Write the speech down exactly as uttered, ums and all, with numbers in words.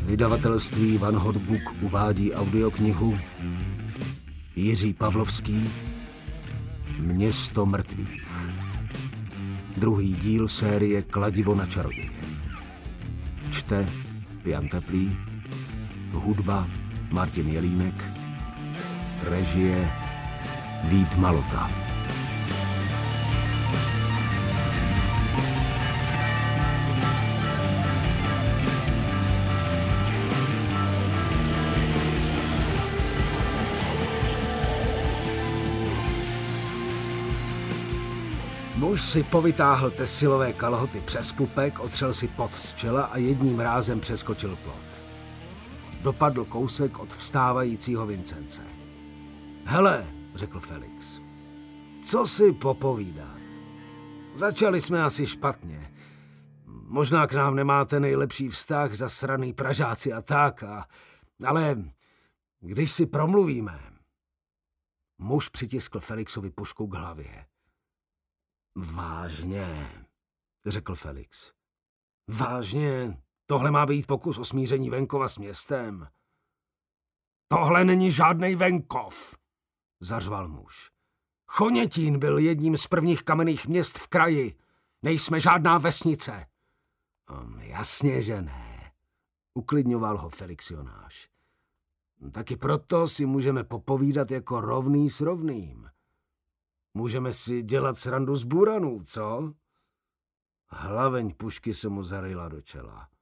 Vydavatelství Van Hot Book uvádí audioknihu Jiří Pavlovský Město mrtvých. Druhý díl série Kladivo na čaroděje. Čte Jan Teplý, hudba Martin Jelínek, režie Vít Malota. Muž si povytáhl tesilové kalhoty přes pupek, otřel si pot z čela a jedním rázem přeskočil plot. Dopadl kousek od vstávajícího Vincence. Hele, řekl Felix, co si popovídat? Začali jsme asi špatně. Možná k nám nemáte nejlepší vztah, zasraný Pražáci a tak, a, ale když si promluvíme... Muž přitiskl Felixovi pušku k hlavě. Vážně, řekl Felix. Vážně, tohle má být pokus o smíření venkova s městem. Tohle není žádnej venkov, zařval muž. Chonětín byl jedním z prvních kamenných měst v kraji. Nejsme žádná vesnice. Um, jasně, že ne, uklidňoval ho Felixionáš. Taky proto si můžeme popovídat jako rovný s rovným. Můžeme si dělat srandu z buranů, co? Hlaveň pušky se mu zaryla do čela.